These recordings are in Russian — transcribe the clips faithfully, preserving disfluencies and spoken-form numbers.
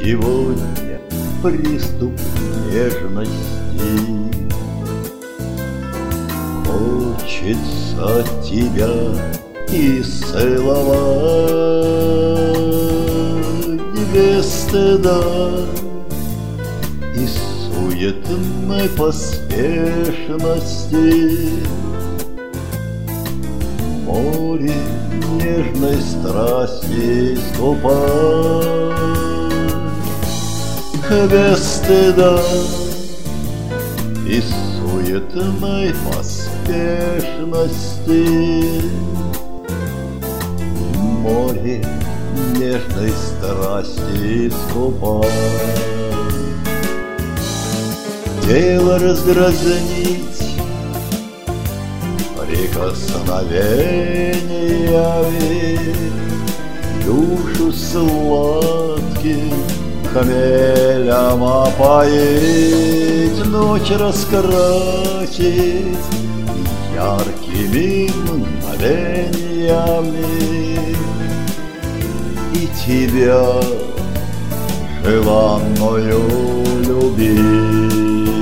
Сегодня приступ нежности. Хочется тебя исцеловать без стыда и суетной поспешности. Море нежной страсти искупать без стыда и суетной поспешности. Море нежной страсти искупать. Тело раздразнить прикосновениями, душу сладким хмелем опоить, ночь раскрасить яркими мгновениями и тебя желанную любить.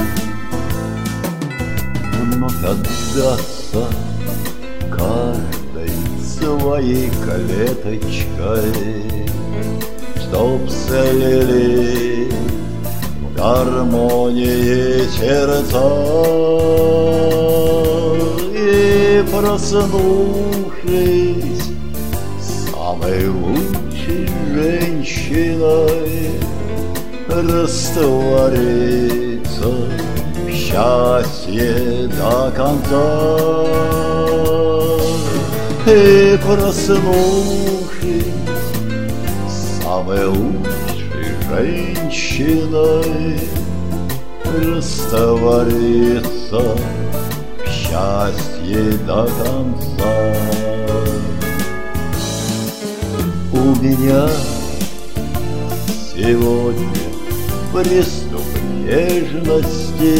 Вновь отдаться каждой своей клеточкой, чтоб слились в гармонии сердца, и, проснувшись самой лучшей женщиной, раствориться в счастье до конца. И, проснувшись самой лучшей женщиной, раствориться в счастье до конца. У меня сегодня приступ нежности.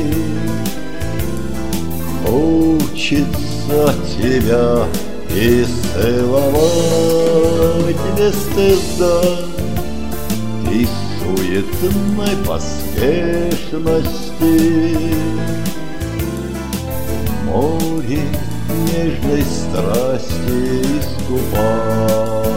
Хочется тебя исцеловать без стыда и суетной поспешности. Море нежной страсти искупать.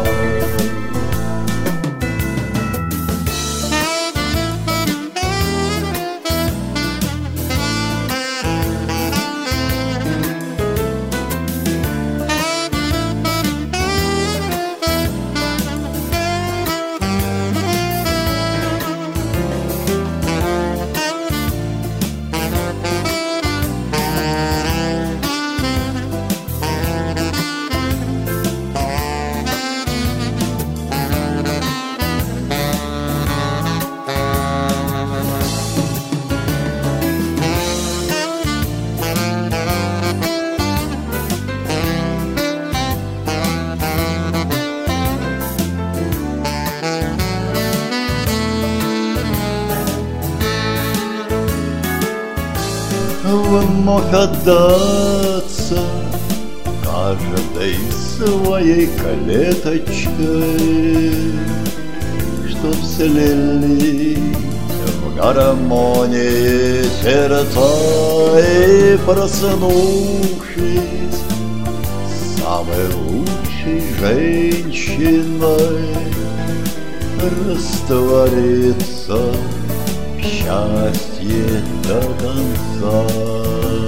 Вновь отдаться каждой своей клеточкой, чтоб слились в гармонии сердца, и, проснувшись самой лучшей женщиной, раствориться в счастье до конца.